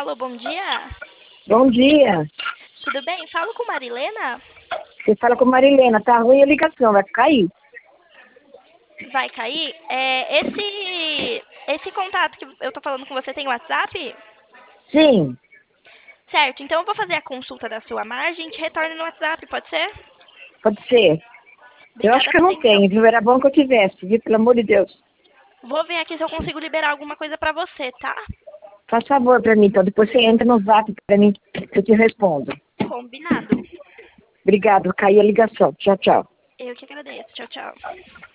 Alô, bom dia. Bom dia. Tudo bem? Falo com Marilena? Você fala com Marilena, tá ruim a ligação, vai cair. Vai cair? Esse contato que eu tô falando com você tem WhatsApp? Sim, Certo, então eu vou fazer a consulta da sua margem e te retorno no WhatsApp, pode ser? pode ser. Eu acho Obrigada que eu pela não atenção. tenho, viu? Era bom que eu tivesse, viu? Pelo amor de Deus. Vou ver aqui se eu consigo liberar alguma coisa pra você, tá? Faz favor pra mim, então. Depois você entra no zap pra mim, que eu te respondo. Combinado. Obrigado, caiu a ligação. Tchau, tchau. Eu que agradeço. Tchau, tchau.